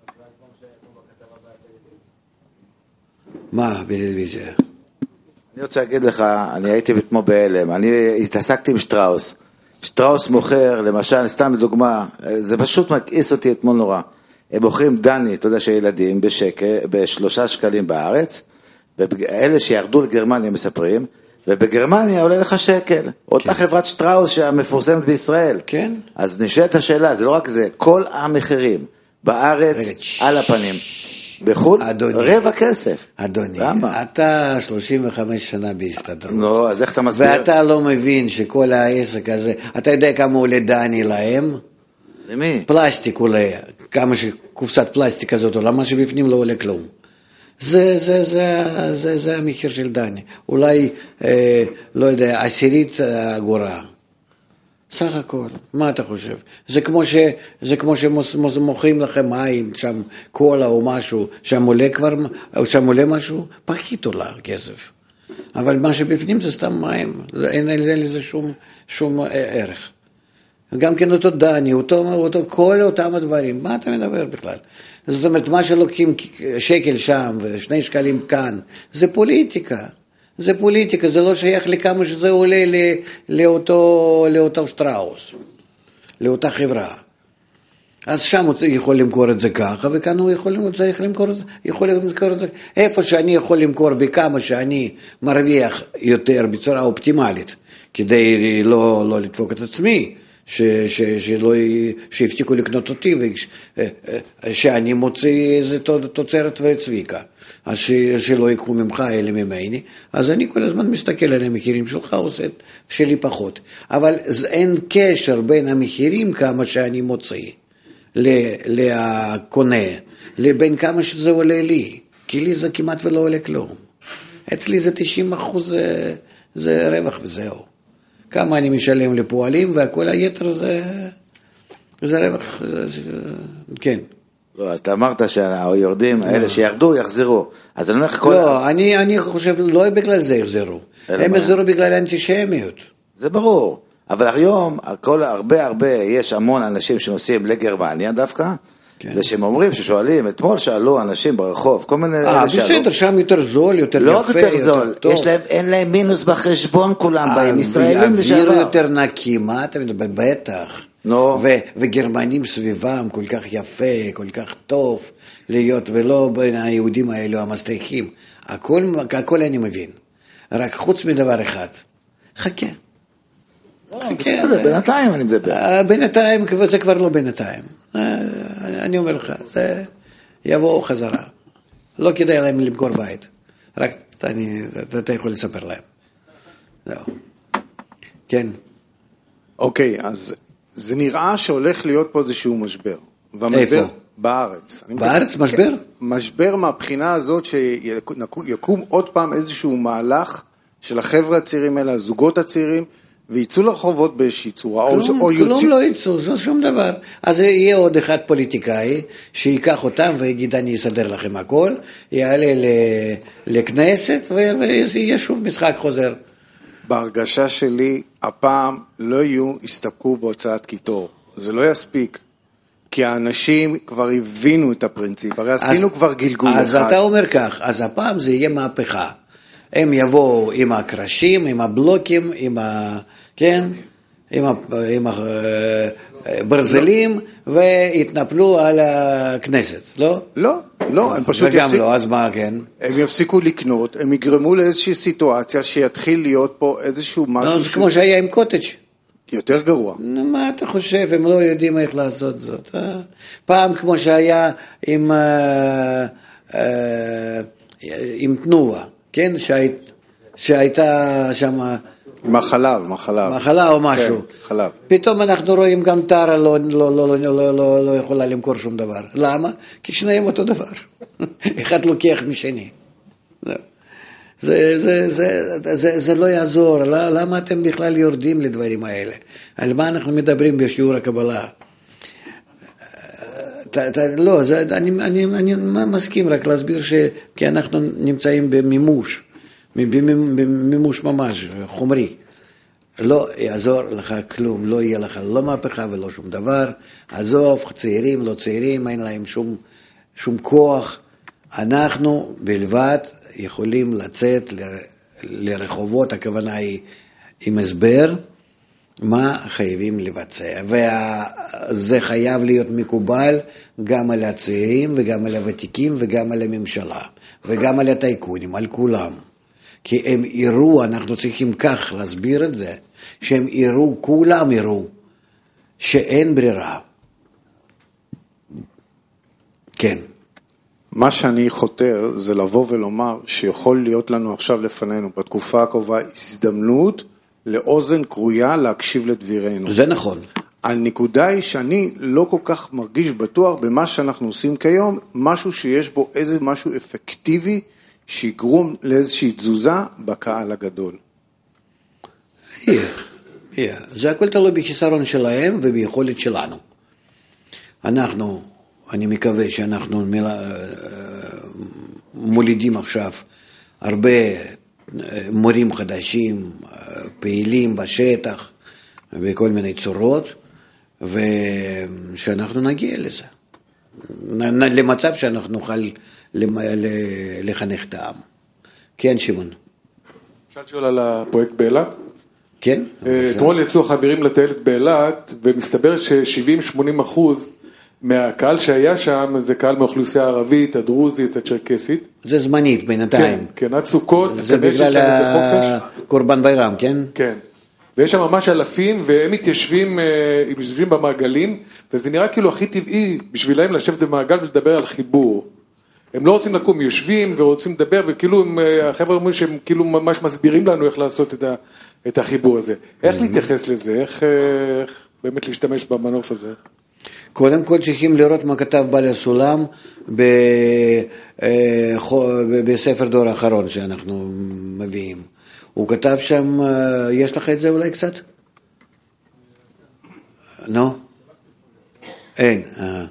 מה בטלוויזיה? אני רוצה להגיד לך, אני הייתי אתמול בהלם, אני התעסקתי עם שטראוס. שטראוס מוכר, למשל, סתם לדוגמה, זה פשוט מכעיס אותי אתמול נורא. הם מוכרים דני, אתה יודע שילדים, בשקל, בשלושה שקלים בארץ, ואלה שירדו לגרמניה מספרים, ובגרמניה עולה לך שקל. אותה חברת שטראוס שהמפורסמת בישראל. כן. אז נשאלת השאלה, זה לא רק זה, כל המחירים בארץ על הפנים. בחול, רבע כסף. אדוני, למה? אתה שלושים וחמש שנה בהסתדרות. לא, אז איך אתה מסביר? ואתה לא מבין שכל העסק הזה, אתה יודע כמה עולה דני להם? למי? פלסטיק עולה, כמה שקופסת פלסטיק הזאת עולה, מה שבפנים לא עולה כלום. זה, זה, זה, זה, זה המחיר של דני. אולי, אה, לא יודע, עשירית אגורה. סך הכל, מה אתה חושב? זה כמו ש, זה כמו שמוכרים לכם מים, שם קולה או משהו, שם עולה כבר, שם עולה משהו, פחית עולה כסף. אבל מה שבפנים זה סתם מים, אין לזה שום, שום ערך. גם כן אותו דני, אותו, אותו, כל אותם הדברים, מה אתה מדבר בכלל? זאת אומרת, מה שלוקחים שקל שם ושני שקלים כאן, זה פוליטיקה. זה פוליטיקה, זה לא שייך לכמה שזה עולה לאותו, לאותו שטראוס, לאותה חברה. אז שם הוא יכול למכור את זה ככה, וכאן הוא יכול, הוא צריך למכור את זה, יכול למכור את זה. איפה שאני יכול למכור בכמה שאני מרוויח יותר בצורה אופטימלית, כדי לא, לא לדפוק את עצמי, ש, ש, שלא, שיפסיקו לקנות אותי, ושאני מוציא איזה תוצרת וצביקה. אז ש, שלא יקחו ממך אלא ממני, אז אני כל הזמן מסתכל על המחירים שלך, עושה שלי פחות. אבל אין קשר בין המחירים כמה שאני מוציא לקונה, לבין כמה שזה עולה לי, כי לי זה כמעט ולא עולה כלום. אצלי זה תשעים אחוז זה, זה רווח וזהו. כמה אני משלם לפועלים, והכל היתר זה, זה רווח, זה, כן. לא, אז אתה אמרת שהיורדים, האלה שירדו, יחזרו. אז אני אומר לך כל... לא, אני, אני חושב, לא בגלל זה יחזרו. הם יחזרו בגלל האנטישמיות. זה ברור. אבל היום, כל, הרבה הרבה, יש המון אנשים שנוסעים לגרמניה דווקא, כן. ושהם אומרים, ששואלים, אתמול שאלו אנשים ברחוב, כל מיני... אה, בסדר, שם יותר זול, יותר לא יפה, יותר זול, יותר טוב. יש להם, אין להם מינוס בחשבון כולם בהם, ישראלים לשעבר. אוויר יותר נקי, מה אתה מדבר? בטח. נו. ו- וגרמנים סביבם כל כך יפה, כל כך טוב להיות, ולא בין היהודים האלו המסתייכים. הכל, הכל אני מבין. רק חוץ מדבר אחד. חכה. בסדר, בינתיים אני מדבר. בינתיים, זה כבר לא בינתיים. אני אומר לך, זה יבואו חזרה. לא כדאי להם למכור בית. רק אני, אתה יכול לספר להם. זהו. כן. אוקיי, אז זה נראה שהולך להיות פה איזשהו משבר. איפה? בארץ. בארץ משבר? משבר מהבחינה הזאת שיקום עוד פעם איזשהו מהלך של החבר'ה הצעירים האלה, הזוגות הצעירים, ויצאו לרחובות באיזושהי צורה, כלום, או, או כלום יוציא... לא יצאו, זה שום דבר. אז יהיה עוד אחד פוליטיקאי, שיקח אותם ויגיד אני אסדר לכם הכל, יעלה ל- לכנסת, ויהיה שוב משחק חוזר. בהרגשה שלי, הפעם לא יהיו, הסתפקו בהוצאת קיטור. זה לא יספיק. כי האנשים כבר הבינו את הפרינציפ, הרי עשינו אז, כבר גלגול אז אחד. אתה אומר כך, אז הפעם זה יהיה מהפכה. הם יבואו עם הקרשים, עם הבלוקים, עם ה... כן? עם, ה, עם הברזלים, לא. והתנפלו על הכנסת, לא? לא, לא, הם פשוט וגם יפסיקו... לא, אז מה כן? הם יפסיקו לקנות, הם יגרמו לאיזושהי סיטואציה שיתחיל להיות פה איזשהו משהו... לא, ש... כמו שהיה עם קוטג'. יותר גרוע. מה אתה חושב? הם לא יודעים איך לעשות זאת. אה? פעם כמו שהיה עם, אה, אה, עם תנובה, כן? שהיית, שהייתה שם... מחלב, מחלב. מחלה או משהו. כן, חלב. פתאום אנחנו רואים גם טרה לא, לא, לא, לא, לא, לא, לא יכולה למכור שום דבר. למה? כי שניהם אותו דבר. אחד לוקח משני. זהו. זה, זה, זה, זה, זה לא יעזור, למה אתם בכלל יורדים לדברים האלה? על מה אנחנו מדברים בשיעור הקבלה? לא, זה, אני, אני, אני מסכים רק להסביר ש... כי אנחנו נמצאים במימוש, במימוש ממש, חומרי. לא יעזור לך כלום, לא יהיה לך לא מהפכה ולא שום דבר. עזוב, צעירים, לא צעירים, אין להם שום, שום כוח. אנחנו בלבד יכולים לצאת לרחובות, הכוונה היא עם הסבר, מה חייבים לבצע. וזה חייב להיות מקובל גם על הצעירים וגם על הוותיקים וגם על הממשלה וגם על הטייקונים, על כולם. כי הם יראו, אנחנו צריכים כך להסביר את זה, שהם יראו, כולם יראו, שאין ברירה. כן. מה שאני חותר זה לבוא ולומר שיכול להיות לנו עכשיו לפנינו, בתקופה הקרובה, הזדמנות לאוזן קרויה להקשיב לדבירנו. זה נכון. הנקודה היא שאני לא כל כך מרגיש בטוח במה שאנחנו עושים כיום, משהו שיש בו איזה משהו אפקטיבי, שיגרום לאיזושהי תזוזה בקהל הגדול. יהיה, יהיה. זה הכל תלוי בחיסרון שלהם וביכולת שלנו. אנחנו, אני מקווה שאנחנו מולידים עכשיו הרבה מורים חדשים, פעילים בשטח, בכל מיני צורות, ושאנחנו נגיע לזה. למצב שאנחנו נוכל לחנך את העם. כן, שמעון. אפשר לשאול על הפרויקט באילת? כן. אתמול יצאו החברים לטיילת באילת, ומסתבר ש-שבעים שמונים אחוז מהקהל שהיה שם, זה קהל מאוכלוסייה הערבית, הדרוזית, הצ'רקסית. זה זמנית בינתיים. כן, כן, עד סוכות. זה בגלל קורבן ביירם, כן? כן. ויש שם ממש אלפים, והם מתיישבים, הם מתיישבים במעגלים, וזה נראה כאילו הכי טבעי בשבילהם לשבת במעגל ולדבר על חיבור. הם לא רוצים לקום, יושבים ורוצים לדבר, וכאילו החבר'ה אומרים שהם כאילו ממש מסבירים לנו איך לעשות את, ה, את החיבור הזה. איך להתייחס לזה? איך, איך באמת להשתמש במנוף הזה? קודם כל צריכים לראות מה כתב בעל הסולם בספר דור האחרון שאנחנו מביאים. הוא כתב שם, יש לך את זה אולי קצת? לא? אין.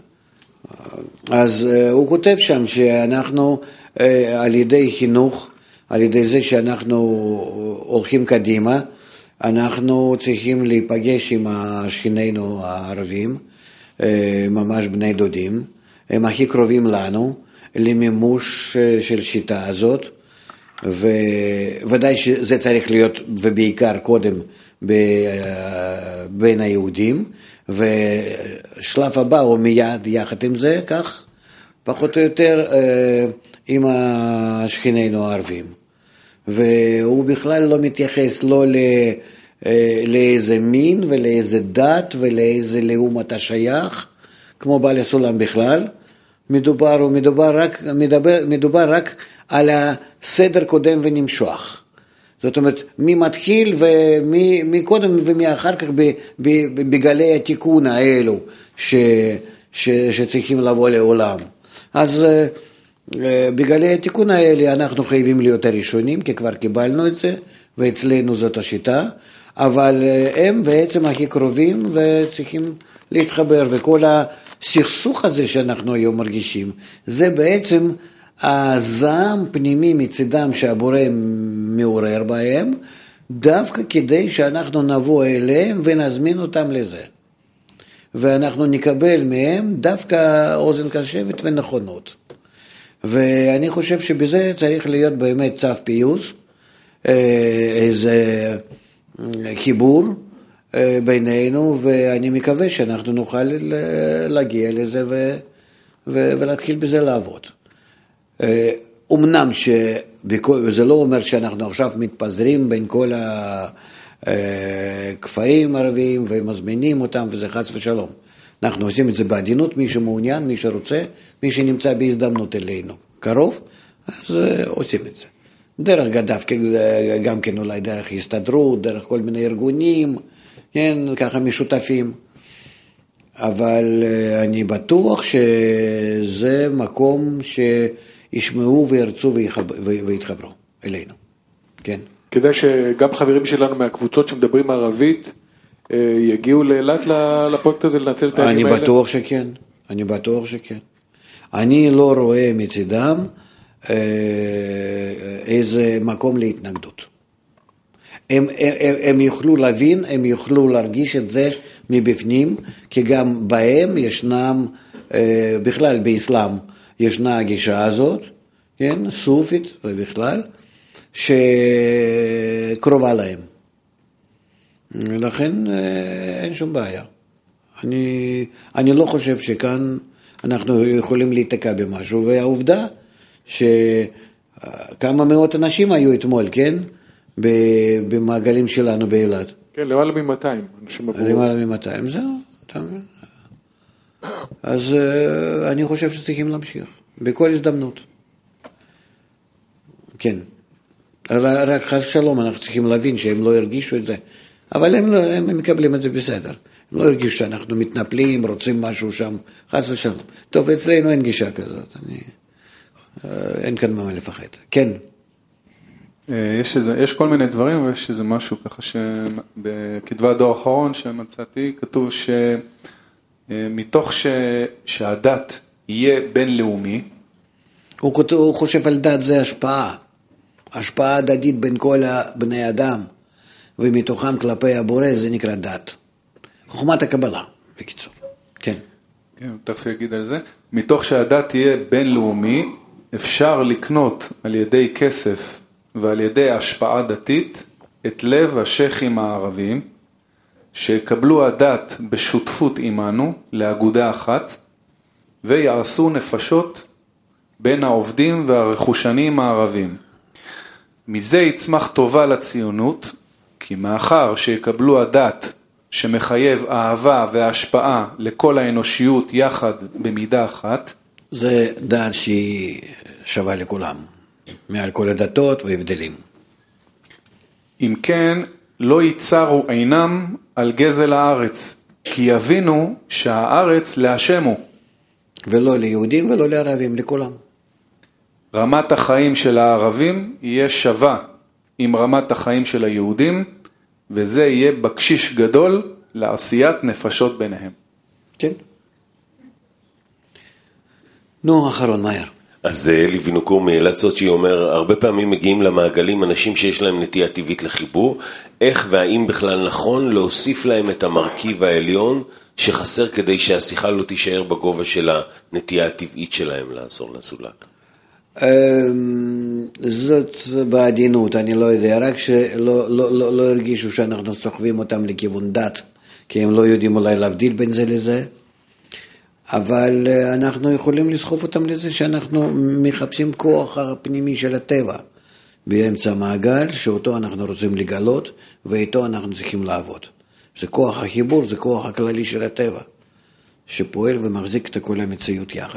אז הוא כותב שם שאנחנו על ידי חינוך, על ידי זה שאנחנו הולכים קדימה, אנחנו צריכים להיפגש עם שכנינו הערבים, ממש בני דודים, הם הכי קרובים לנו למימוש של שיטה הזאת, וודאי שזה צריך להיות, ובעיקר קודם, בין היהודים, ושלב הבא הוא מיד יחד עם זה, כך, פחות או יותר עם השכנינו הערבים. והוא בכלל לא מתייחס לא לאיזה מין ולאיזה דת ולאיזה לאום אתה שייך, כמו בעל הסולם בכלל. מדובר, מדובר רק, מדבר, מדובר רק על הסדר קודם ונמשוך. זאת אומרת, מי מתחיל ומי, מי קודם ומי אחר כך בגלי התיקון האלו ש, ש, שצריכים לבוא לעולם. אז בגלי התיקון האלה אנחנו חייבים להיות הראשונים, כי כבר קיבלנו את זה, ואצלנו זאת השיטה. אבל הם בעצם הכי קרובים וצריכים להתחבר, וכל הסכסוך הזה שאנחנו היום מרגישים, זה בעצם הזעם פנימי מצדם שהבורא מעורר בהם, דווקא כדי שאנחנו נבוא אליהם ונזמין אותם לזה. ואנחנו נקבל מהם דווקא אוזן קשבת ונכונות. ואני חושב שבזה צריך להיות באמת צו פיוס, איזה חיבור בינינו, ואני מקווה שאנחנו נוכל להגיע לזה ו, ו, ולהתחיל בזה לעבוד. אמנם שזה לא אומר שאנחנו עכשיו מתפזרים בין כל הכפרים הערביים ומזמינים אותם, וזה חס ושלום. אנחנו עושים את זה בעדינות, מי שמעוניין, מי שרוצה, מי שנמצא בהזדמנות אלינו קרוב, אז עושים את זה. דרך גדף, גם כן אולי דרך הסתדרות, דרך כל מיני ארגונים, כן, ככה משותפים. אבל אני בטוח שזה מקום שישמעו וירצו ויתחברו אלינו, כן. כדאי שגם חברים שלנו מהקבוצות שמדברים ערבית, יגיעו לאילת לפרויקט הזה, לנצל את הימים האלה? אני בטוח שכן, אני בטוח שכן. אני לא רואה מצדם איזה מקום להתנגדות. הם, הם, הם יוכלו להבין, הם יוכלו להרגיש את זה מבפנים, כי גם בהם ישנם, בכלל באסלאם ישנה הגישה הזאת, כן, סופית ובכלל, שקרובה להם. לכן אין שום בעיה. אני, אני לא חושב שכאן אנחנו יכולים להתקע במשהו, והעובדה שכמה מאות אנשים היו אתמול, כן? במעגלים שלנו באילת. כן, למעלה מ-מאתיים. למעלה מ-מאתיים, זהו. אז אני חושב שצריכים להמשיך, בכל הזדמנות. כן. רק חס ושלום, אנחנו צריכים להבין שהם לא הרגישו את זה. אבל הם, לא, הם מקבלים את זה בסדר. הם לא הרגישו שאנחנו מתנפלים, רוצים משהו שם, חס ושלום. טוב, אצלנו אין גישה כזאת. אני, אין כאן מה לפחד. כן. יש, איזה, יש כל מיני דברים, ויש איזה משהו ככה שבכתבי הדור האחרון שמצאתי, כתוב שמתוך ש, שהדת יהיה בינלאומי. הוא, כותב, הוא חושב על דת זה השפעה. השפעה הדדית בין כל בני אדם, ומתוכם כלפי הבורא, זה נקרא דת. חוכמת הקבלה, בקיצור. כן. כן, תכף יגיד על זה. מתוך שהדת תהיה בינלאומי, אפשר לקנות על ידי כסף ועל ידי השפעה דתית את לב השייחים הערבים, שיקבלו הדת בשותפות עמנו לאגודה אחת, ויעשו נפשות בין העובדים והרכושנים הערבים. מזה יצמח טובה לציונות, כי מאחר שיקבלו הדת שמחייב אהבה והשפעה לכל האנושיות יחד במידה אחת, זה דת שהיא שווה לכולם, מעל כל הדתות והבדלים. אם כן, לא ייצרו עינם על גזל הארץ, כי יבינו שהארץ להשם הוא. ולא ליהודים ולא לערבים, לכולם. רמת החיים של הערבים יהיה שווה עם רמת החיים של היהודים, וזה יהיה בקשיש גדול לעשיית נפשות ביניהם. כן. נו, אחרון, מהר. אז אלי וינוקור מאילת סוצ'י אומר, הרבה פעמים מגיעים למעגלים אנשים שיש להם נטייה טבעית לחיבור, איך והאם בכלל נכון להוסיף להם את המרכיב העליון שחסר כדי שהשיחה לא תישאר בגובה של הנטייה הטבעית שלהם לעזור לזולת? זאת בעדינות, אני לא יודע, רק שלא לא, לא, לא הרגישו שאנחנו סוחבים אותם לכיוון דת, כי הם לא יודעים אולי להבדיל בין זה לזה, אבל אנחנו יכולים לסחוף אותם לזה שאנחנו מחפשים כוח הפנימי של הטבע, באמצע המעגל שאותו אנחנו רוצים לגלות, ואיתו אנחנו צריכים לעבוד. זה כוח החיבור, זה כוח הכללי של הטבע, שפועל ומחזיק את כל המציאות יחד.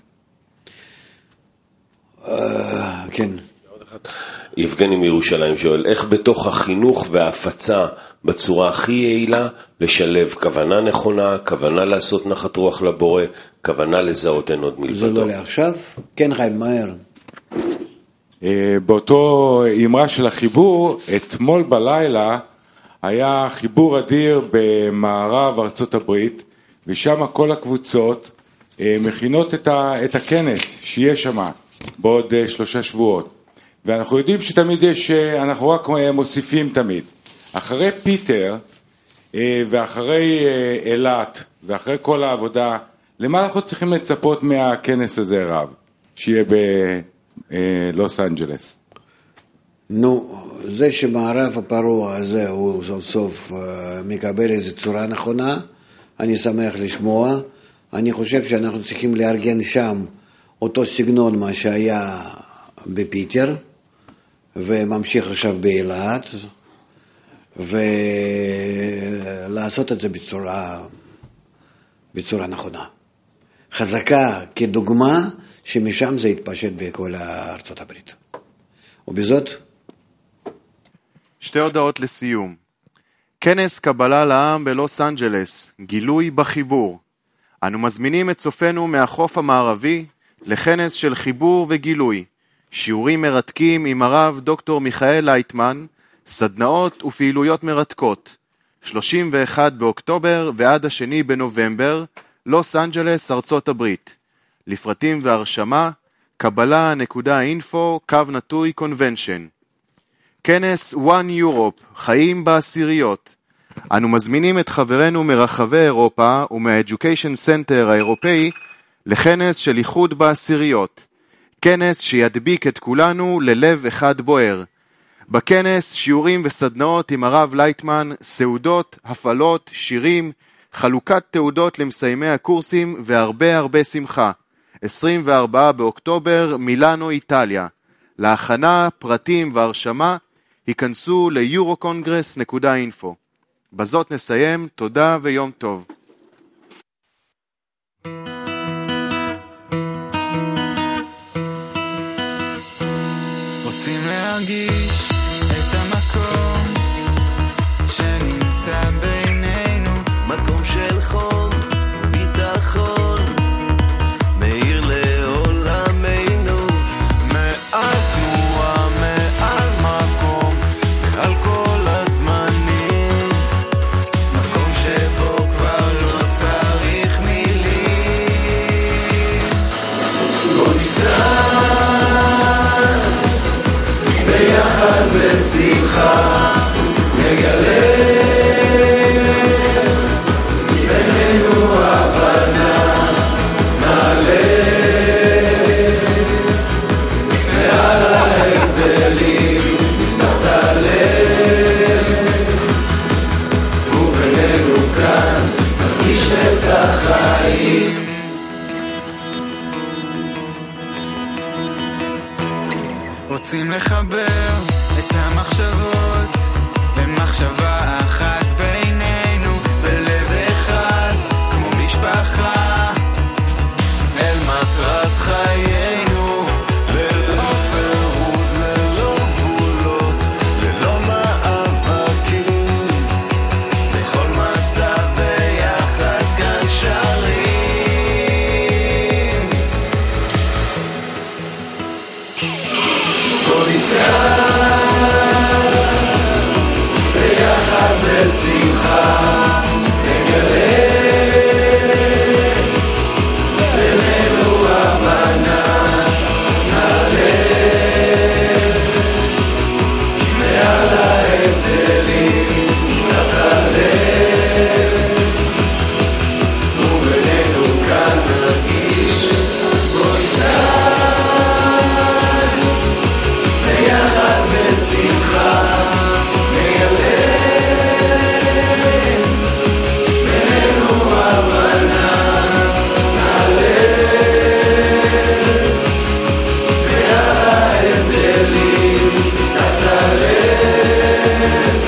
כן. יבגני מירושלים שואל, איך בתוך החינוך וההפצה בצורה הכי יעילה לשלב כוונה נכונה, כוונה לעשות נחת רוח לבורא, כוונה לזהות אין עוד מלבדו? זה לא לעכשיו? כן, חיים, מהר. באותו אמרה של החיבור, אתמול בלילה היה חיבור אדיר במערב ארצות הברית, ושם כל הקבוצות מכינות את, ה, את הכנס שיהיה שם בעוד שלושה שבועות. ואנחנו יודעים שתמיד יש, אנחנו רק מוסיפים תמיד. אחרי פיטר ואחרי אילת ואחרי כל העבודה, למה אנחנו צריכים לצפות מהכנס הזה רב, שיהיה בלוס אנג'לס? נו, זה שמערב הפרוע הזה הוא סוף סוף מקבל איזו צורה נכונה, אני שמח לשמוע. אני חושב שאנחנו צריכים לארגן שם אותו סגנון מה שהיה בפיטר, וממשיך עכשיו באילת, ולעשות את זה בצורה, בצורה נכונה. חזקה כדוגמה שמשם זה יתפשט בכל ארצות הברית. ובזאת? שתי הודעות לסיום. כנס קבלה לעם בלוס אנג'לס, גילוי בחיבור. אנו מזמינים את צופנו מהחוף המערבי לכנס של חיבור וגילוי. שיעורים מרתקים עם הרב דוקטור מיכאל לייטמן, סדנאות ופעילויות מרתקות. שלושים ואחד באוקטובר ועד השני בנובמבר, לוס אנג'לס, ארצות הברית. לפרטים והרשמה, קבלה נקודה אינפו, קו נטוי קונבנשן. כנס One Europe, חיים בעשיריות. אנו מזמינים את חברינו מרחבי אירופה ומה-Education Center האירופאי לכנס של איחוד בעשיריות. כנס שידביק את כולנו ללב אחד בוער. בכנס שיעורים וסדנאות עם הרב לייטמן, סעודות, הפעלות, שירים, חלוקת תעודות למסיימי הקורסים והרבה הרבה שמחה. עשרים וארבעה באוקטובר, מילאנו, איטליה. להכנה, פרטים והרשמה, היכנסו ל-יורוקונגרס נקודה אינפו. בזאת נסיים, תודה ויום טוב. רוצים להרגיש את המקום שנמצא בינינו, מקום של חום וביטחון, מאיר לעולמנו, מעל תנועה, מעל מקום, מעל כל הזמנים, מקום שבו כבר לא צריך מילים. בוא נצעד ביחד בשמחה, נגלה בינינו הבנה, נעלה מעל ההבדלים, נפתח את הלב, ובינינו כאן נרגיש את החיים. רוצים לחבר את המחשבות למחשבה אחת בינינו, בלב אחד כמו משפחה, אל מטרת חיינו, ללא פירוד, ללא גבולות, ללא מאבקים, בכל מצב ביחד כאן שרים. בוא נצא ביחד בשמחה, נגלה בינינו הבנה, נעלה מעל ההבדלים, נפתח הלב, ובינינו כאן נרגיש. בוא נצעד ביחד בשמחה, Yeah.